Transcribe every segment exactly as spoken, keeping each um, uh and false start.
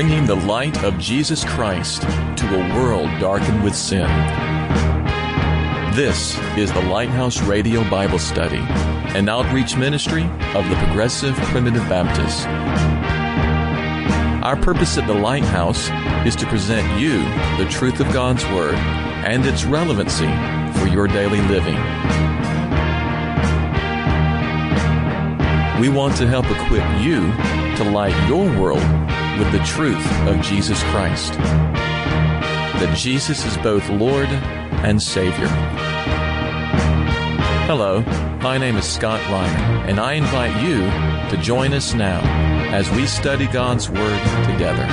bringing the light of Jesus Christ to a world darkened with sin. This is the Lighthouse Radio Bible Study, an outreach ministry of the Progressive Primitive Baptists. Our purpose at the Lighthouse is to present you the truth of God's Word and its relevancy for your daily living. We want to help equip you to light your world with the truth of Jesus Christ, that Jesus is both Lord and Savior. Hello, my name is Scott Reiner, and I invite you to join us now as we study God's Word together.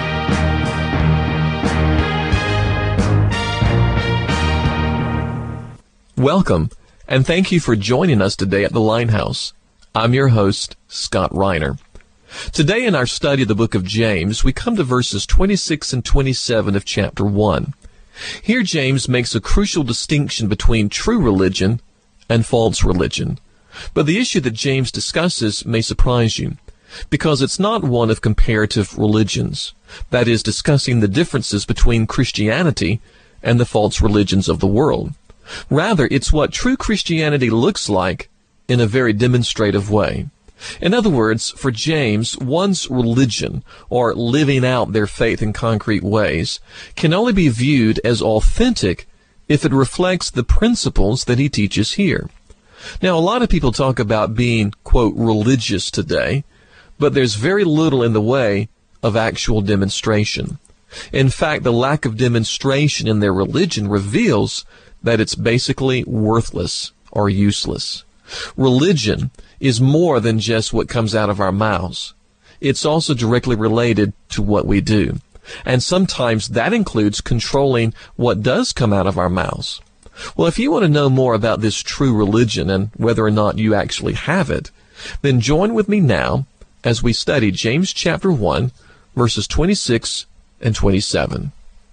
Welcome, and thank you for joining us today at the Lighthouse. I'm your host, Scott Reiner. Today in our study of the book of James, we come to verses twenty-six and twenty-seven of chapter one. Here James makes a crucial distinction between true religion and false religion. But the issue that James discusses may surprise you, because it's not one of comparative religions, that is, discussing the differences between Christianity and the false religions of the world. Rather, it's what true Christianity looks like in a very demonstrative way. In other words, for James, one's religion, or living out their faith in concrete ways, can only be viewed as authentic if it reflects the principles that he teaches here. Now, a lot of people talk about being, quote, religious today, but there's very little in the way of actual demonstration. In fact, the lack of demonstration in their religion reveals that it's basically worthless or useless. Religion is more than just what comes out of our mouths. It's also directly related to what we do. And sometimes that includes controlling what does come out of our mouths. Well, if you want to know more about this true religion and whether or not you actually have it, then join with me now as we study James chapter one, verses twenty-six and twenty-seven.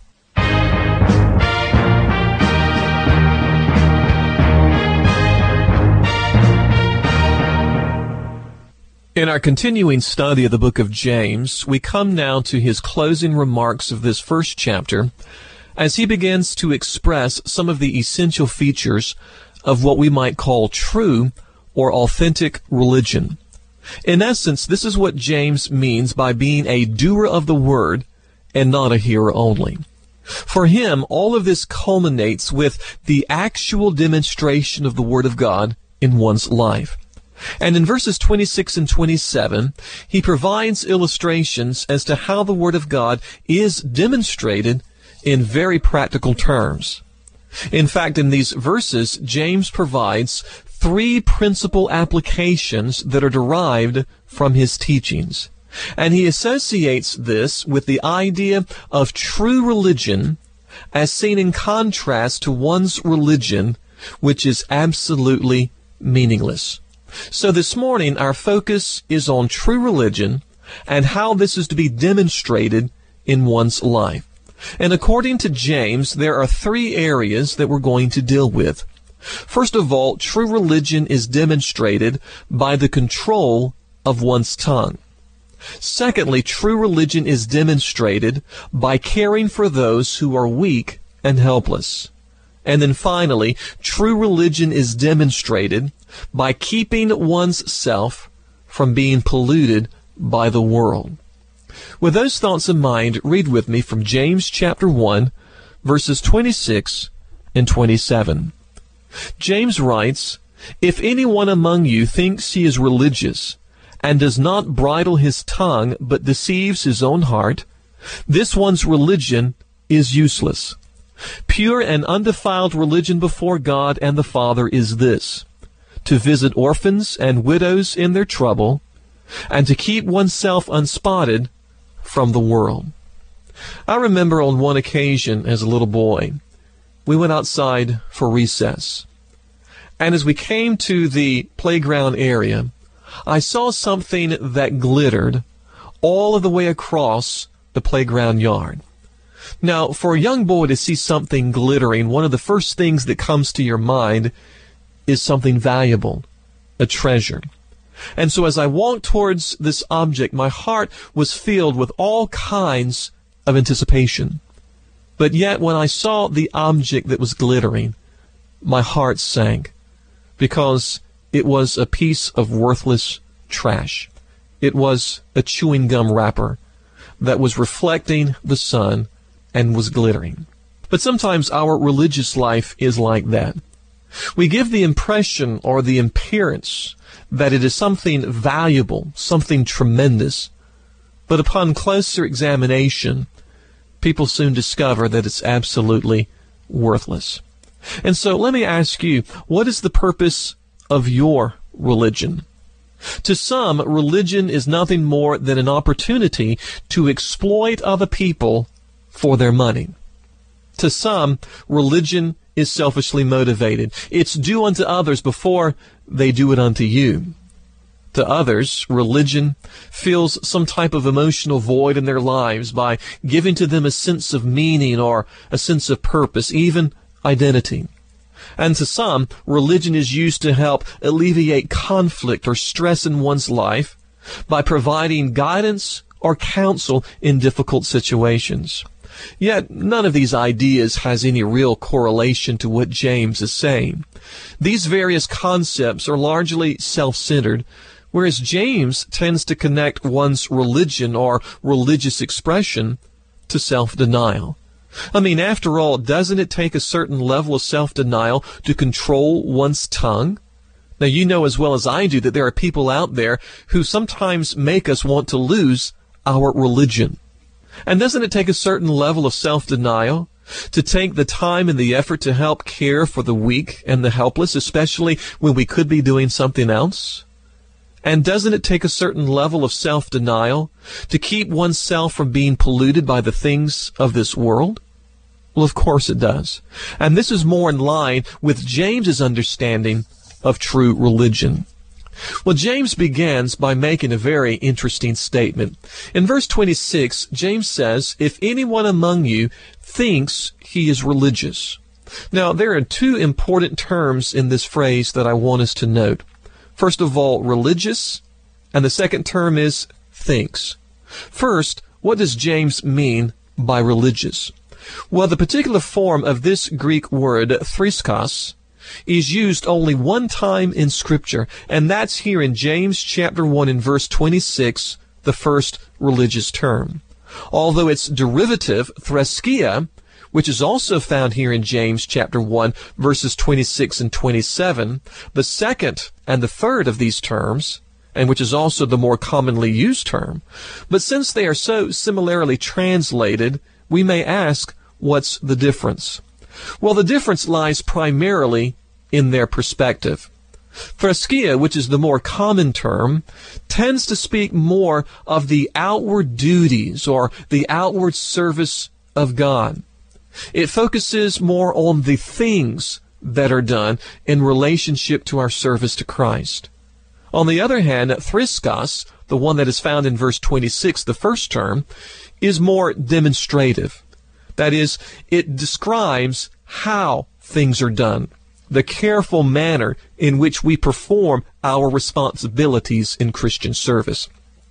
In our continuing study of the book of James, we come now to his closing remarks of this first chapter as he begins to express some of the essential features of what we might call true or authentic religion. In essence, this is what James means by being a doer of the word and not a hearer only. For him, all of this culminates with the actual demonstration of the Word of God in one's life. And in verses twenty-six and twenty-seven, he provides illustrations as to how the Word of God is demonstrated in very practical terms. In fact, in these verses, James provides three principal applications that are derived from his teachings. And he associates this with the idea of true religion as seen in contrast to one's religion, which is absolutely meaningless. So this morning, our focus is on true religion and how this is to be demonstrated in one's life. And according to James, there are three areas that we're going to deal with. First of all, true religion is demonstrated by the control of one's tongue. Secondly, true religion is demonstrated by caring for those who are weak and helpless. And then finally, true religion is demonstrated by keeping one's self from being polluted by the world. With those thoughts in mind, read with me from James chapter one, verses twenty-six and twenty-seven. James writes, "If anyone among you thinks he is religious and does not bridle his tongue but deceives his own heart, this one's religion is useless. Pure and undefiled religion before God and the Father is this: to visit orphans and widows in their trouble, and to keep oneself unspotted from the world." I remember on one occasion as a little boy, we went outside for recess. And as we came to the playground area, I saw something that glittered all of the way across the playground yard. Now, for a young boy to see something glittering, one of the first things that comes to your mind is something valuable, a treasure. And so as I walked towards this object, my heart was filled with all kinds of anticipation. But yet when I saw the object that was glittering, my heart sank, because it was a piece of worthless trash. It was a chewing gum wrapper that was reflecting the sun and was glittering. But sometimes our religious life is like that. We give the impression or the appearance that it is something valuable, something tremendous. But upon closer examination, people soon discover that it's absolutely worthless. And so let me ask you, what is the purpose of your religion? To some, religion is nothing more than an opportunity to exploit other people for their money. To some, religion is selfishly motivated. It's do unto others before they do it unto you. To others, religion fills some type of emotional void in their lives by giving to them a sense of meaning or a sense of purpose, even identity. And to some, religion is used to help alleviate conflict or stress in one's life by providing guidance or counsel in difficult situations. Yet none of these ideas has any real correlation to what James is saying. These various concepts are largely self-centered, whereas James tends to connect one's religion or religious expression to self-denial. I mean, after all, doesn't it take a certain level of self-denial to control one's tongue? Now, you know as well as I do that there are people out there who sometimes make us want to lose our religion. And doesn't it take a certain level of self-denial to take the time and the effort to help care for the weak and the helpless, especially when we could be doing something else? And doesn't it take a certain level of self-denial to keep oneself from being polluted by the things of this world? Well, of course it does. And this is more in line with James's understanding of true religion. Well, James begins by making a very interesting statement. In verse twenty-six, James says, "If anyone among you thinks he is religious." Now, there are two important terms in this phrase that I want us to note. First of all, religious, and the second term is thinks. First, what does James mean by religious? Well, the particular form of this Greek word, thriskos, is used only one time in Scripture, and that's here in James chapter one in verse twenty-six, the first religious term. Although its derivative, threskia, which is also found here in James chapter one, verses twenty-six and twenty-seven, the second and the third of these terms, and which is also the more commonly used term. But since they are so similarly translated, we may ask, what's the difference? Well, the difference lies primarily in their perspective. Threskia, which is the more common term, tends to speak more of the outward duties or the outward service of God. It focuses more on the things that are done in relationship to our service to Christ. On the other hand, thriskos, the one that is found in verse twenty-six, the first term, is more demonstrative. That is, it describes how things are done, the careful manner in which we perform our responsibilities in Christian service.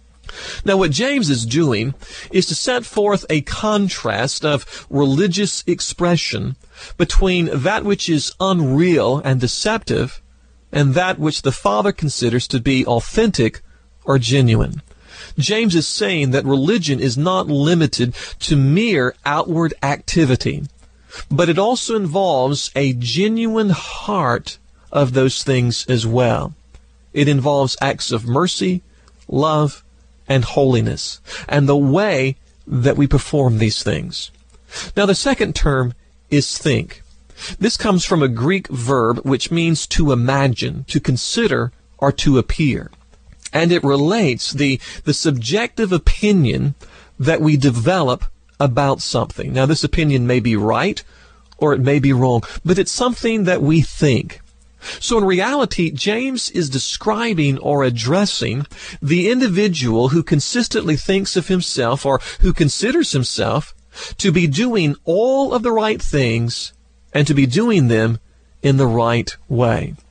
Now, what James is doing is to set forth a contrast of religious expression between that which is unreal and deceptive and that which the Father considers to be authentic or genuine. James is saying that religion is not limited to mere outward activity, but it also involves a genuine heart of those things as well. It involves acts of mercy, love, and holiness, and the way that we perform these things. Now, the second term is think. This comes from a Greek verb which means to imagine, to consider, or to appear. And it relates the, the subjective opinion that we develop about something. Now, this opinion may be right or it may be wrong, but it's something that we think. So in reality, James is describing or addressing the individual who consistently thinks of himself or who considers himself to be doing all of the right things and to be doing them in the right way.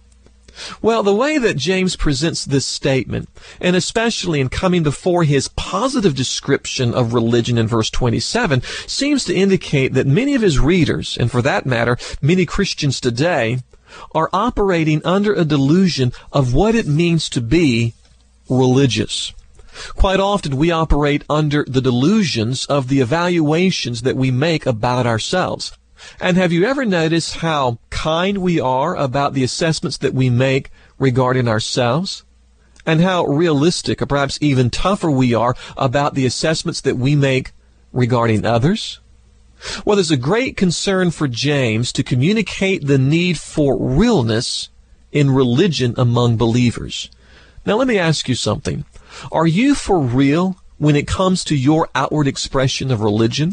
Well, the way that James presents this statement, and especially in coming before his positive description of religion in verse twenty-seven, seems to indicate that many of his readers, and for that matter, many Christians today, are operating under a delusion of what it means to be religious. Quite often we operate under the delusions of the evaluations that we make about ourselves. And have you ever noticed how kind we are about the assessments that we make regarding ourselves? And how realistic, or perhaps even tougher we are about the assessments that we make regarding others? Well, there's a great concern for James to communicate the need for realness in religion among believers. Now, let me ask you something. Are you for real when it comes to your outward expression of religion?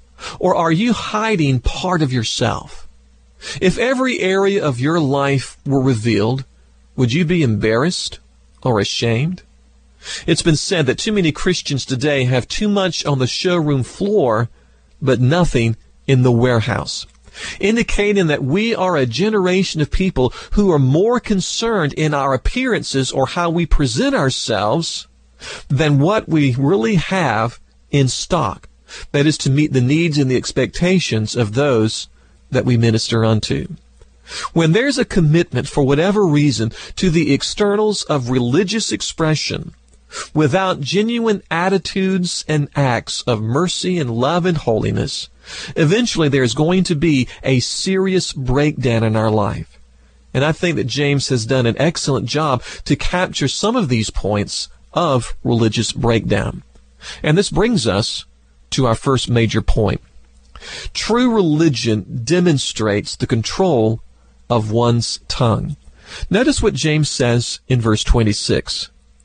Or are you hiding part of yourself? If every area of your life were revealed, would you be embarrassed or ashamed? It's been said that too many Christians today have too much on the showroom floor, but nothing in the warehouse, indicating that we are a generation of people who are more concerned in our appearances or how we present ourselves than what we really have in stock. That is, to meet the needs and the expectations of those that we minister unto. When there's a commitment, for whatever reason, to the externals of religious expression, without genuine attitudes and acts of mercy and love and holiness, eventually there's going to be a serious breakdown in our life. And I think that James has done an excellent job to capture some of these points of religious breakdown. And this brings us to our first major point. True religion demonstrates the control of one's tongue. Notice what James says in verse twenty-six.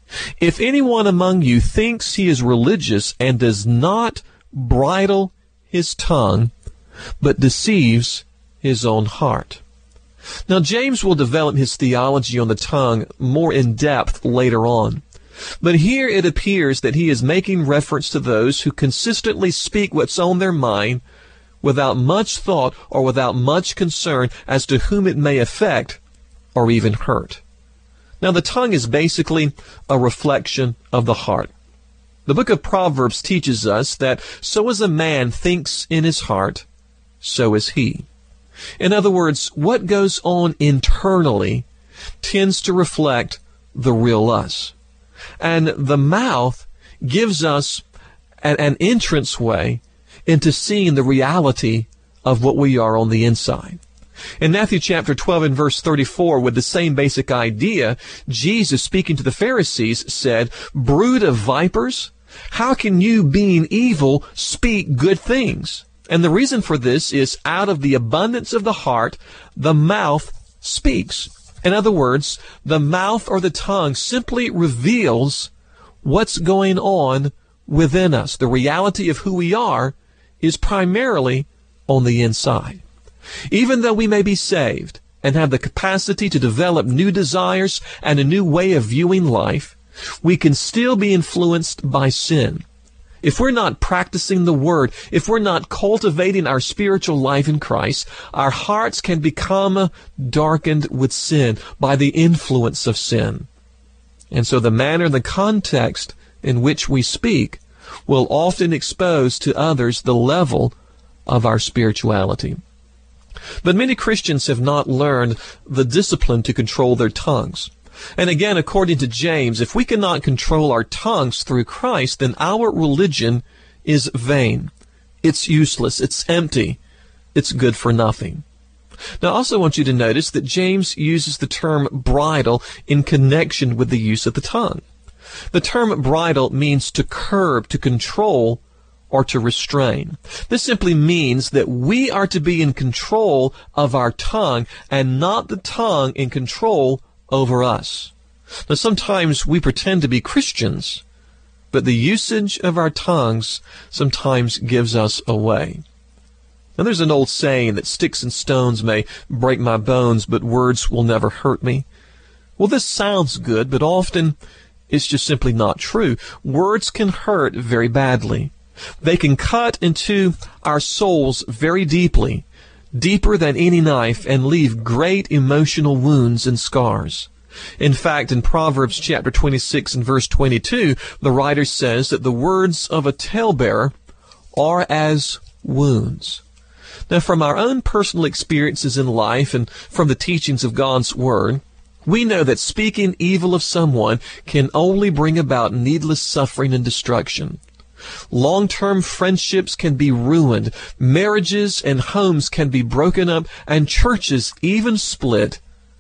If anyone among you thinks he is religious and does not bridle his tongue, but deceives his own heart. Now, James will develop his theology on the tongue more in depth later on. But here it appears that he is making reference to those who consistently speak what's on their mind without much thought or without much concern as to whom it may affect or even hurt. Now, the tongue is basically a reflection of the heart. The book of Proverbs teaches us that so as a man thinks in his heart, so is he. In other words, what goes on internally tends to reflect the real us. And the mouth gives us an, an entranceway into seeing the reality of what we are on the inside. In Matthew chapter twelve and verse thirty-four, with the same basic idea, Jesus, speaking to the Pharisees, said, "Brood of vipers, how can you, being evil, speak good things?" And the reason for this is out of the abundance of the heart, the mouth speaks. In other words, the mouth or the tongue simply reveals what's going on within us. The reality of who we are is primarily on the inside. Even though we may be saved and have the capacity to develop new desires and a new way of viewing life, we can still be influenced by sin. If we're not practicing the Word, if we're not cultivating our spiritual life in Christ, our hearts can become darkened with sin by the influence of sin. And so the manner, the context in which we speak will often expose to others the level of our spirituality. But many Christians have not learned the discipline to control their tongues. And again, according to James, if we cannot control our tongues through Christ, then our religion is vain. It's useless. It's empty. It's good for nothing. Now, I also want you to notice that James uses the term bridle in connection with the use of the tongue. The term bridle means to curb, to control, or to restrain. This simply means that we are to be in control of our tongue and not the tongue in control over us. Now, sometimes we pretend to be Christians, but the usage of our tongues sometimes gives us away. Now, there's an old saying that sticks and stones may break my bones, but words will never hurt me. Well, this sounds good, but often it's just simply not true. Words can hurt very badly. They can cut into our souls very deeply, deeper than any knife and leave great emotional wounds and scars. In fact, in Proverbs chapter twenty-six and verse twenty-two, the writer says that the words of a talebearer are as wounds. Now, from our own personal experiences in life and from the teachings of God's Word, we know that speaking evil of someone can only bring about needless suffering and destruction. Long-term friendships can be ruined, marriages and homes can be broken up, and churches even split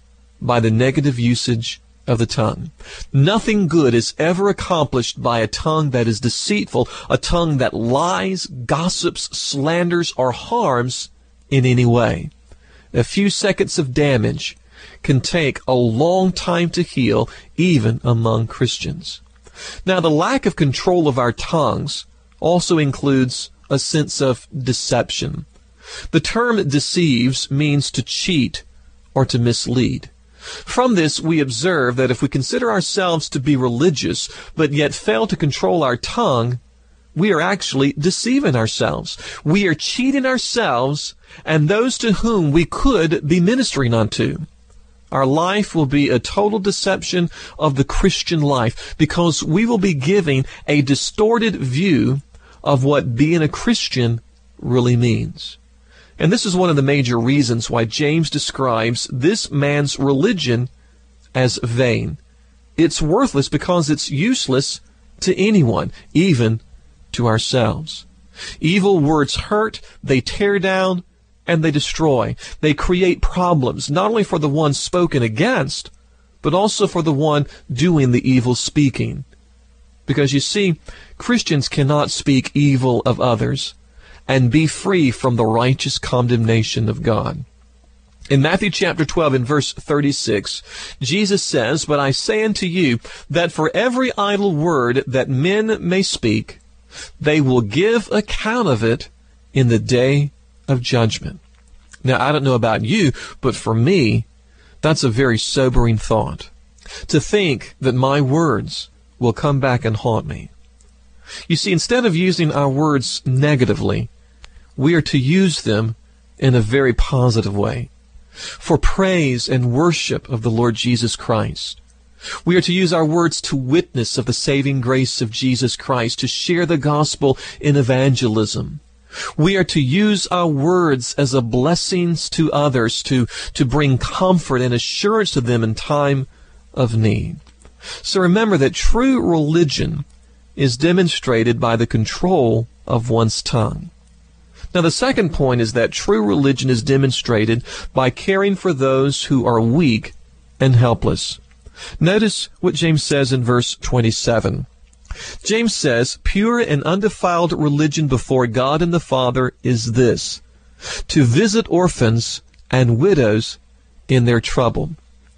by the negative usage of the tongue. Nothing good is ever accomplished by a tongue that is deceitful, a tongue that lies, gossips, slanders, or harms in any way. A few seconds of damage can take a long time to heal, even among Christians. Now, the lack of control of our tongues also includes a sense of deception. The term deceives means to cheat or to mislead. From this, we observe that if we consider ourselves to be religious, but yet fail to control our tongue, we are actually deceiving ourselves. We are cheating ourselves and those to whom we could be ministering unto. Our life will be a total deception of the Christian life because we will be giving a distorted view of what being a Christian really means. And this is one of the major reasons why James describes this man's religion as vain. It's worthless because it's useless to anyone, even to ourselves. Evil words hurt, they tear down, and they destroy. They create problems, not only for the one spoken against, but also for the one doing the evil speaking. Because you see, Christians cannot speak evil of others and be free from the righteous condemnation of God. In Matthew chapter twelve and verse thirty-six, Jesus says, "But I say unto you that for every idle word that men may speak, they will give account of it in the day of judgment." Now, I don't know about you, but for me, that's a very sobering thought. To think that my words will come back and haunt me. You see, instead of using our words negatively, we are to use them in a very positive way, for praise and worship of the Lord Jesus Christ. We are to use our words to witness of the saving grace of Jesus Christ, to share the gospel in evangelism. We are to use our words as a blessing to others, to, to bring comfort and assurance to them in time of need. So remember that true religion is demonstrated by the control of one's tongue. Now, the second point is that true religion is demonstrated by caring for those who are weak and helpless. Notice what James says in verse twenty-seven. James says, "Pure and undefiled religion before God and the Father is this, to visit orphans and widows in their trouble."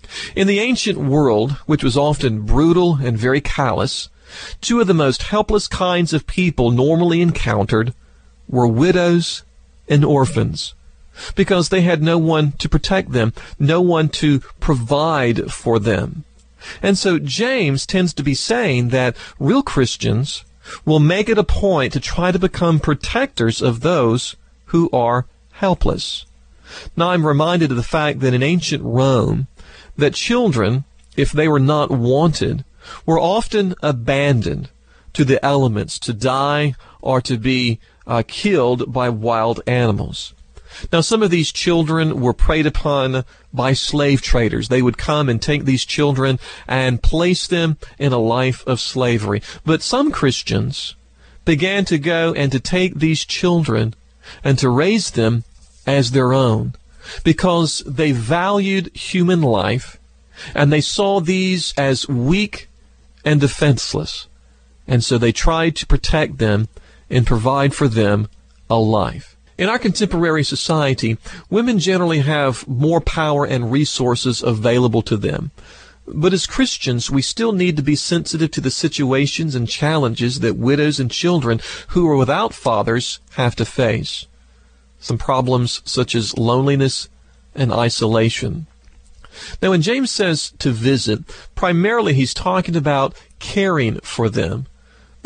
In the ancient world, which was often brutal and very callous, two of the most helpless kinds of people normally encountered were widows and orphans, because they had no one to protect them, no one to provide for them. And so James tends to be saying that real Christians will make it a point to try to become protectors of those who are helpless. Now, I'm reminded of the fact that in ancient Rome, that children, if they were not wanted, were often abandoned to the elements to die or to be uh, killed by wild animals. Now, some of these children were preyed upon by slave traders. They would come and take these children and place them in a life of slavery. But some Christians began to go and to take these children and to raise them as their own, because they valued human life and they saw these as weak and defenseless. And so they tried to protect them and provide for them a life. In our contemporary society, women generally have more power and resources available to them. But as Christians, we still need to be sensitive to the situations and challenges that widows and children who are without fathers have to face. Some problems such as loneliness and isolation. Now, when James says to visit, primarily he's talking about caring for them.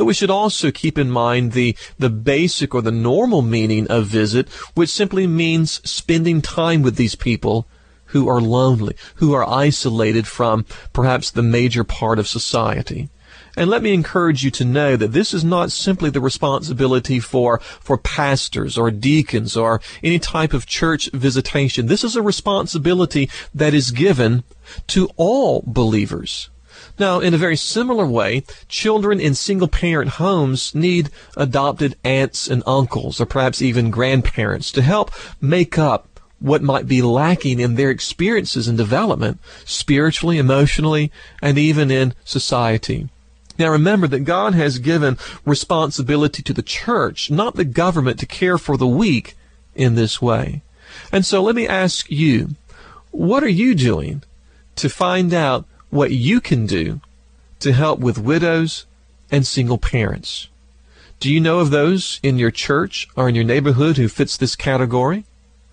But we should also keep in mind the, the basic or the normal meaning of visit, which simply means spending time with these people who are lonely, who are isolated from perhaps the major part of society. And let me encourage you to know that this is not simply the responsibility for, for pastors or deacons or any type of church visitation. This is a responsibility that is given to all believers. Now, in a very similar way, children in single-parent homes need adopted aunts and uncles, or perhaps even grandparents, to help make up what might be lacking in their experiences and development, spiritually, emotionally, and even in society. Now remember that God has given responsibility to the church, not the government, to care for the weak in this way. And so let me ask you, what are you doing to find out what you can do to help with widows and single parents? Do you know of those in your church or in your neighborhood who fits this category?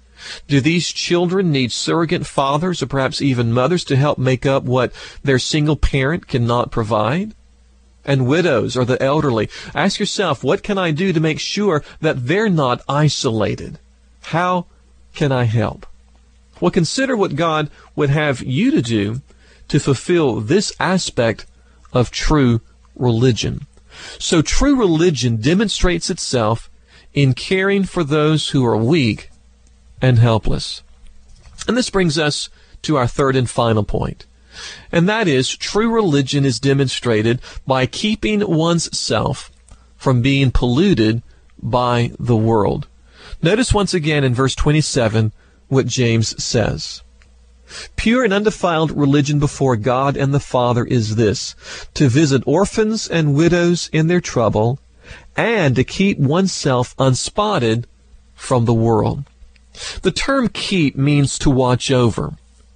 Do these children need surrogate fathers or perhaps even mothers to help make up what their single parent cannot provide? And widows or the elderly, ask yourself, what can I do to make sure that they're not isolated? How can I help? Well, consider what God would have you to do to fulfill this aspect of true religion. So true religion demonstrates itself in caring for those who are weak and helpless. And this brings us to our third and final point. And that is, true religion is demonstrated by keeping one's self from being polluted by the world. Notice once again in verse twenty-seven what James says. Pure and undefiled religion before God and the Father is this, to visit orphans and widows in their trouble, and to keep oneself unspotted from the world. The term keep means to watch over,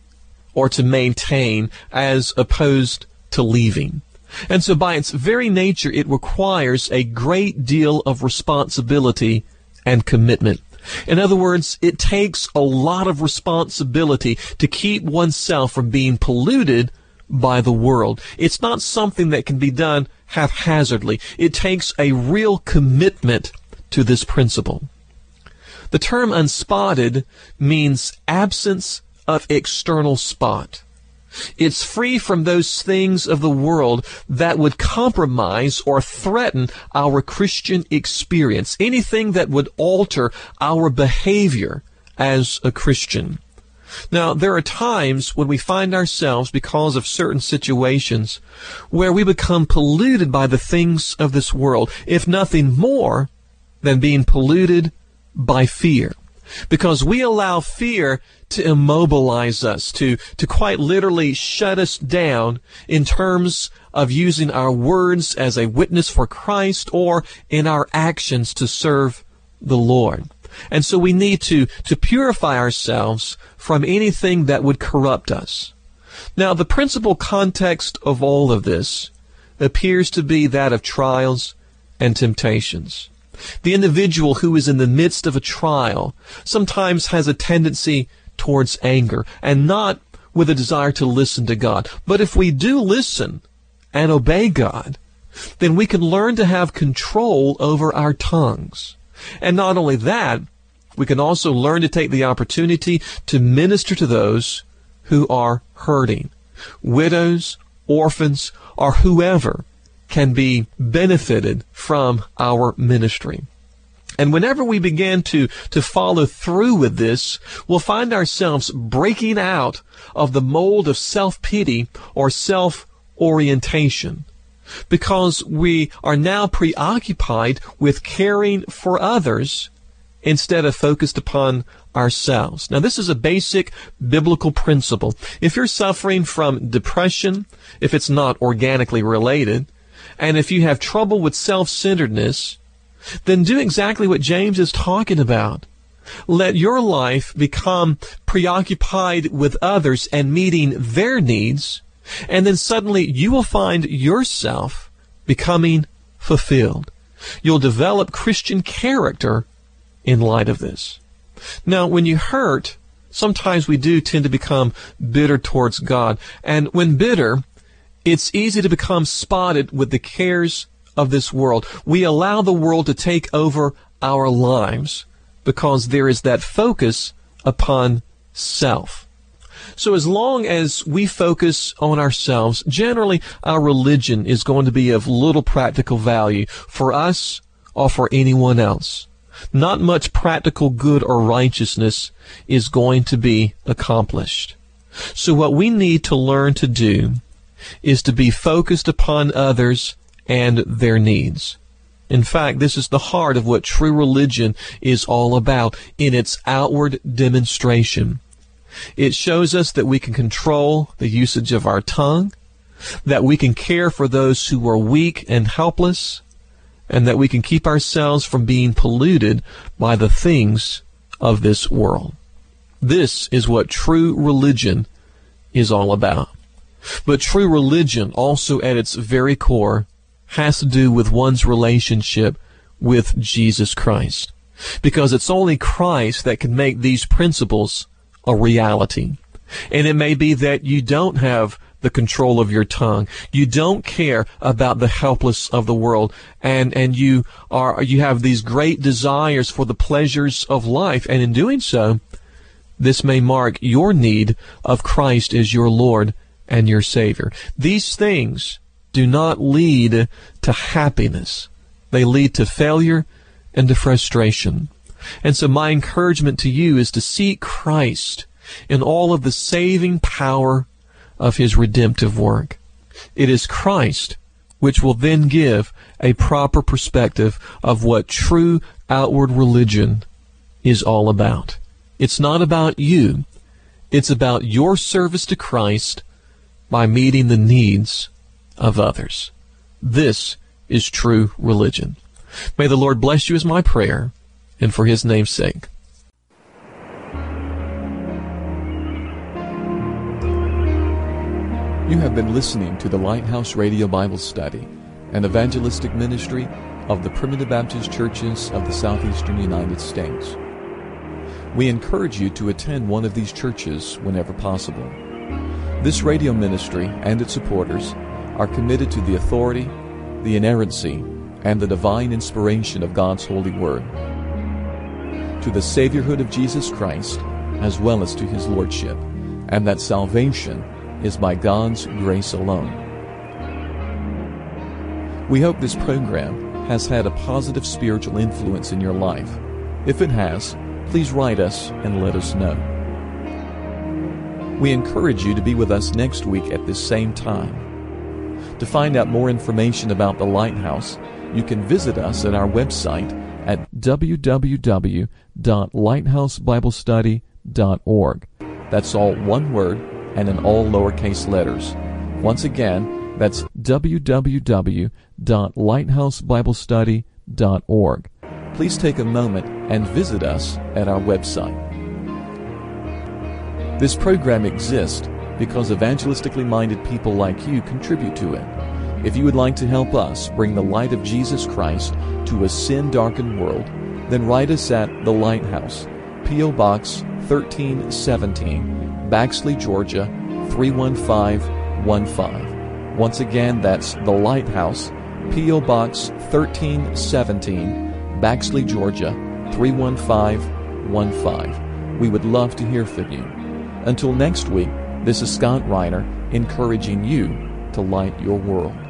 or to maintain, as opposed to leaving. And so by its very nature, it requires a great deal of responsibility and commitment. In other words, it takes a lot of responsibility to keep oneself from being polluted by the world. It's not something that can be done haphazardly. It takes a real commitment to this principle. The term unspotted means absence of external spot. It's free from those things of the world that would compromise or threaten our Christian experience, anything that would alter our behavior as a Christian. Now, there are times when we find ourselves, because of certain situations, where we become polluted by the things of this world, if nothing more than being polluted by fear. Because we allow fear to immobilize us, to, to quite literally shut us down in terms of using our words as a witness for Christ or in our actions to serve the Lord. And so we need to, to purify ourselves from anything that would corrupt us. Now, the principal context of all of this appears to be that of trials and temptations. The individual who is in the midst of a trial sometimes has a tendency towards anger and not with a desire to listen to God. But if we do listen and obey God, then we can learn to have control over our tongues. And not only that, we can also learn to take the opportunity to minister to those who are hurting. Widows, orphans, or whoever can be benefited from our ministry. And whenever we begin to, to follow through with this, we'll find ourselves breaking out of the mold of self-pity or self-orientation, because we are now preoccupied with caring for others instead of focused upon ourselves. Now, this is a basic biblical principle. If you're suffering from depression, if it's not organically related, and if you have trouble with self-centeredness, then do exactly what James is talking about. Let your life become preoccupied with others and meeting their needs, and then suddenly you will find yourself becoming fulfilled. You'll develop Christian character in light of this. Now, when you hurt, sometimes we do tend to become bitter towards God. And when bitter, it's easy to become spotted with the cares of this world. We allow the world to take over our lives because there is that focus upon self. So as long as we focus on ourselves, generally our religion is going to be of little practical value for us or for anyone else. Not much practical good or righteousness is going to be accomplished. So what we need to learn to do is to be focused upon others and their needs. In fact, this is the heart of what true religion is all about in its outward demonstration. It shows us that we can control the usage of our tongue, that we can care for those who are weak and helpless, and that we can keep ourselves from being polluted by the things of this world. This is what true religion is all about. But true religion also at its very core has to do with one's relationship with Jesus Christ. Because it's only Christ that can make these principles a reality. And it may be that you don't have the control of your tongue. You don't care about the helpless of the world, and and you are you have these great desires for the pleasures of life, and in doing so, this may mark your need of Christ as your Lord and your Savior. These things do not lead to happiness. They lead to failure and to frustration. And so my encouragement to you is to seek Christ in all of the saving power of His redemptive work. It is Christ which will then give a proper perspective of what true outward religion is all about. It's not about you. It's about your service to Christ by meeting the needs of others. This is true religion. May the Lord bless you is my prayer, and for His name's sake. You have been listening to the Lighthouse Radio Bible Study, an evangelistic ministry of the Primitive Baptist Churches of the Southeastern United States. We encourage you to attend one of these churches whenever possible. This radio ministry and its supporters are committed to the authority, the inerrancy, and the divine inspiration of God's holy word, to the Saviorhood of Jesus Christ, as well as to His Lordship, and that salvation is by God's grace alone. We hope this program has had a positive spiritual influence in your life. If it has, please write us and let us know. We encourage you to be with us next week at this same time. To find out more information about the Lighthouse, you can visit us at our website at w w w dot lighthouse bible study dot org. That's all one word and in all lowercase letters. Once again, that's w w w dot lighthouse bible study dot org. Please take a moment and visit us at our website. This program exists because evangelistically minded people like you contribute to it. If you would like to help us bring the light of Jesus Christ to a sin-darkened world, then write us at The Lighthouse, P O. Box thirteen seventeen, Baxley, Georgia three one five one five. Once again, that's The Lighthouse, P O. Box thirteen seventeen, Baxley, Georgia three one five one five. We would love to hear from you. Until next week, this is Scott Reiner encouraging you to light your world.